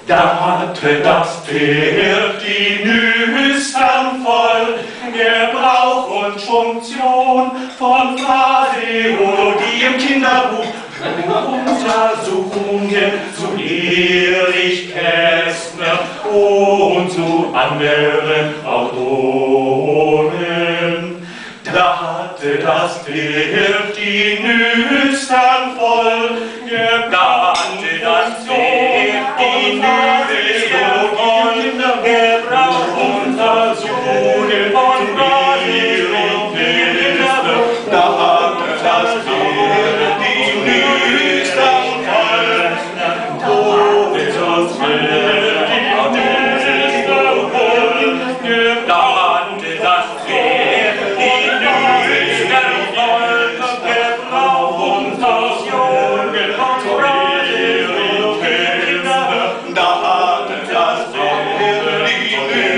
Da hatte das Pferd die Nüstern voll, Gebrauch und Funktion von Phraseologie im Kinderbuch, Untersuchungen zu Erich Kästner und zu anderen Autoren. Da hatte das Pferd die Nüstern voll, da hatte das Pferd die Nüstern voll, Gebrauch und Untersuchungen von Erich Kästner. Da hatte das Pferd die Nüstern voll, da hatte das Pferd die Nüstern voll, da hatte das Pferd da hatte das Pferd die